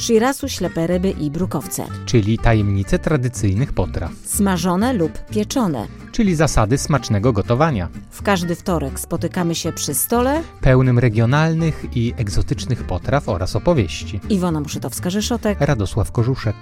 shirasu, ślepe ryby i brukowce. Czyli tajemnice tradycyjnych potraw. Smażone lub pieczone. Czyli zasady smacznego gotowania. W każdy wtorek spotykamy się przy stole Pełnym regionalnych i egzotycznych potraw oraz opowieści. Iwona Muszytowska-Rzeszotek, Radosław Korzuszek.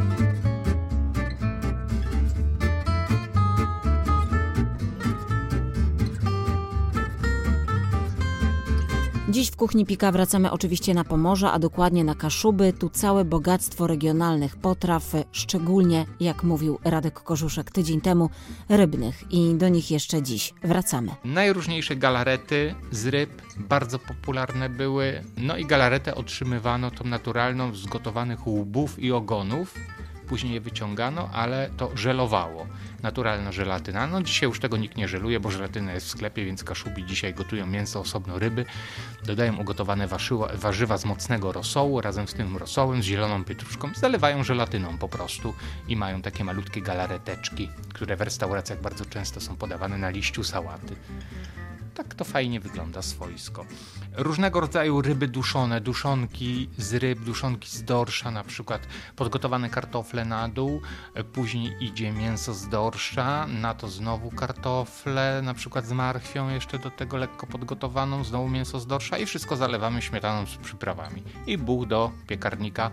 Dziś w Kuchni Pika wracamy oczywiście na Pomorze, a dokładnie na Kaszuby. Tu całe bogactwo regionalnych potraw, szczególnie, jak mówił Radek Korzuszek tydzień temu, rybnych. I do nich jeszcze dziś wracamy. Najróżniejsze galarety z ryb bardzo popularne były. No i galaretę otrzymywano tą naturalną z gotowanych łbów i ogonów. Później je wyciągano, ale to żelowało. Naturalna żelatyna. No dzisiaj już tego nikt nie żeluje, bo żelatyna jest w sklepie, więc Kaszubi dzisiaj gotują mięso, osobno ryby. Dodają ugotowane warzywa z mocnego rosołu, razem z tym rosołem, z zieloną pietruszką i zalewają żelatyną po prostu. I mają takie malutkie galareteczki, które w restauracjach bardzo często są podawane na liściu sałaty. Tak to fajnie wygląda, swojsko. Różnego rodzaju ryby duszone, duszonki z ryb, duszonki z dorsza, na przykład podgotowane kartofle na dół, później idzie mięso z dorsza, na to znowu kartofle, na przykład z marchwią, jeszcze do tego lekko podgotowaną, znowu mięso z dorsza i wszystko zalewamy śmietaną z przyprawami. I buch do piekarnika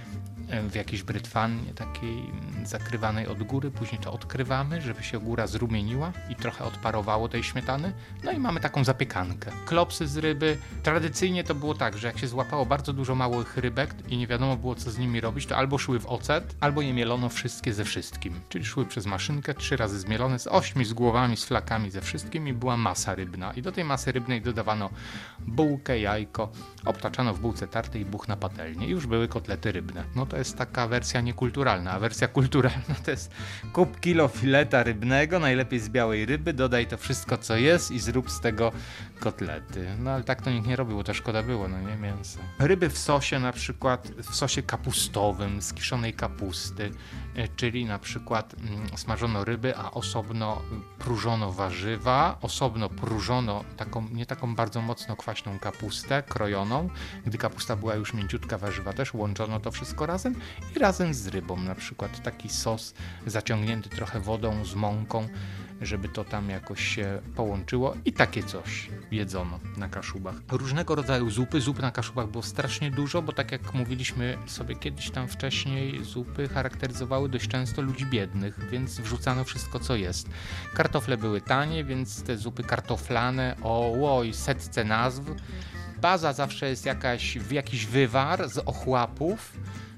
w jakiejś brytwannie takiej zakrywanej od góry, później to odkrywamy, żeby się góra zrumieniła i trochę odparowało tej śmietany, no i mamy taką zapiekankę. Klopsy z ryby, tradycyjnie to było tak, że jak się złapało bardzo dużo małych rybek i nie wiadomo było co z nimi robić, to albo szły w ocet, albo je mielono wszystkie ze wszystkim, czyli szły przez maszynkę, 3 razy zmielone, z ośmi, z głowami, z flakami, ze wszystkim i była masa rybna i do tej masy rybnej dodawano bułkę, jajko, obtaczano w bułce tartej i buch na patelnię i już były kotlety rybne. No to jest taka wersja niekulturalna, a wersja kulturalna to jest kup kilo fileta rybnego, najlepiej z białej ryby, dodaj to wszystko co jest i zrób z tego kotlety. No ale tak to nikt nie robił, bo to szkoda było, no nie, mięso. Ryby w sosie, na przykład w sosie kapustowym z kiszonej kapusty, czyli na przykład smażono ryby, a osobno próżono warzywa, osobno próżono nie taką bardzo mocno kwaśną kapustę krojoną, gdy kapusta była już mięciutka, warzywa też, łączono to wszystko razem i razem z rybą, na przykład taki sos zaciągnięty trochę wodą z mąką, żeby to tam jakoś się połączyło i takie coś jedzono na Kaszubach. Różnego rodzaju zupy, zup na Kaszubach było strasznie dużo, bo tak jak mówiliśmy sobie kiedyś tam wcześniej, zupy charakteryzowały dość często ludzi biednych, więc wrzucano wszystko co jest. Kartofle były tanie, więc te zupy kartoflane o setce nazw. Baza zawsze jest jakiś wywar z ochłapów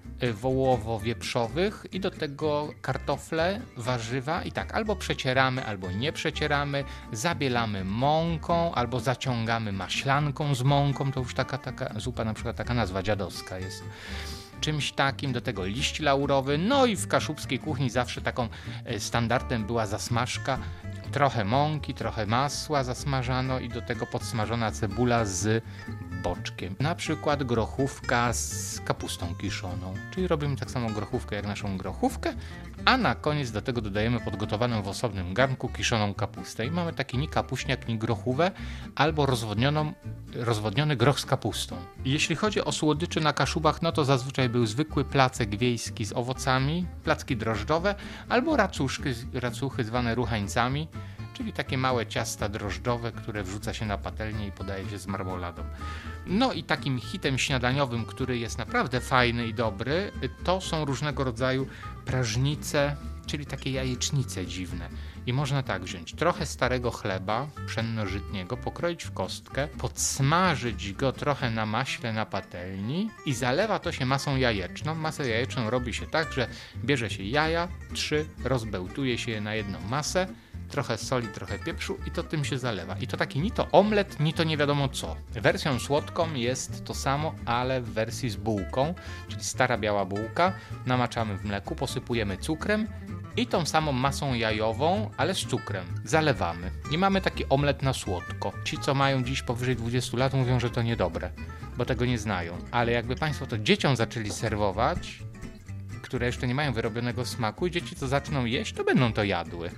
wołowo-wieprzowych i do tego kartofle, warzywa i tak albo przecieramy, albo nie przecieramy, zabielamy mąką, albo zaciągamy maślanką z mąką, to już taka zupa, na przykład taka nazwa dziadowska jest. Czymś takim, do tego liść laurowy, no i w kaszubskiej kuchni zawsze taką standardem była zasmażka, trochę mąki, trochę masła zasmażano i do tego podsmażona cebula z boczkiem. Na przykład grochówka z kapustą kiszoną, czyli robimy tak samo grochówkę jak naszą grochówkę, a na koniec do tego dodajemy podgotowaną w osobnym garnku kiszoną kapustę i mamy taki ni kapuśniak, ni grochówę, albo rozwodniony groch z kapustą. Jeśli chodzi o słodycze na Kaszubach, no to zazwyczaj był zwykły placek wiejski z owocami, placki drożdżowe, albo racuchy zwane ruchańcami, czyli takie małe ciasta drożdżowe, które wrzuca się na patelnię i podaje się z marmoladą. No i takim hitem śniadaniowym, który jest naprawdę fajny i dobry, to są różnego rodzaju prażnice, czyli takie jajecznice dziwne. I można tak wziąć trochę starego chleba pszenno-żytniego, pokroić w kostkę, podsmażyć go trochę na maśle na patelni i zalewa to się masą jajeczną. Masę jajeczną robi się tak, że bierze się jaja, 3, rozbełtuje się je na jedną masę, trochę soli, trochę pieprzu i to tym się zalewa. I to taki ni to omlet, ni to nie wiadomo co. Wersją słodką jest to samo, ale w wersji z bułką, czyli stara biała bułka, namaczamy w mleku, posypujemy cukrem i tą samą masą jajową, ale z cukrem. Zalewamy. I mamy taki omlet na słodko. Ci, co mają dziś powyżej 20 lat, mówią, że to niedobre, bo tego nie znają. Ale jakby Państwo to dzieciom zaczęli serwować, które jeszcze nie mają wyrobionego smaku i dzieci to zaczną jeść, to będą to jadły.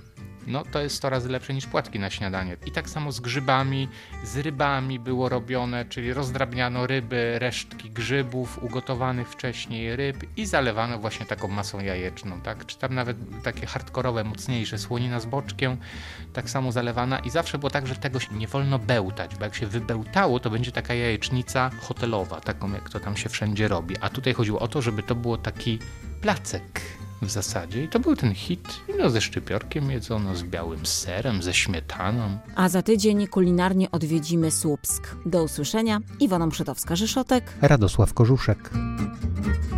no to jest 100 razy lepsze niż płatki na śniadanie. I tak samo z grzybami, z rybami było robione, czyli rozdrabniano ryby, resztki grzybów, ugotowanych wcześniej ryb i zalewano właśnie taką masą jajeczną, tak? Czy tam nawet takie hardkorowe, mocniejsze, słonina z boczkiem, tak samo zalewana i zawsze było tak, że tego się nie wolno bełtać, bo jak się wybełtało, to będzie taka jajecznica hotelowa, taką jak to tam się wszędzie robi. A tutaj chodziło o to, żeby to było taki placek w zasadzie i to był ten hit, no ze szczypiorkiem jedzono, z białym serem, ze śmietaną. A za tydzień kulinarnie odwiedzimy Słupsk. Do usłyszenia. Iwona Mszytowska-Rzeszotek, Radosław Kożuszek.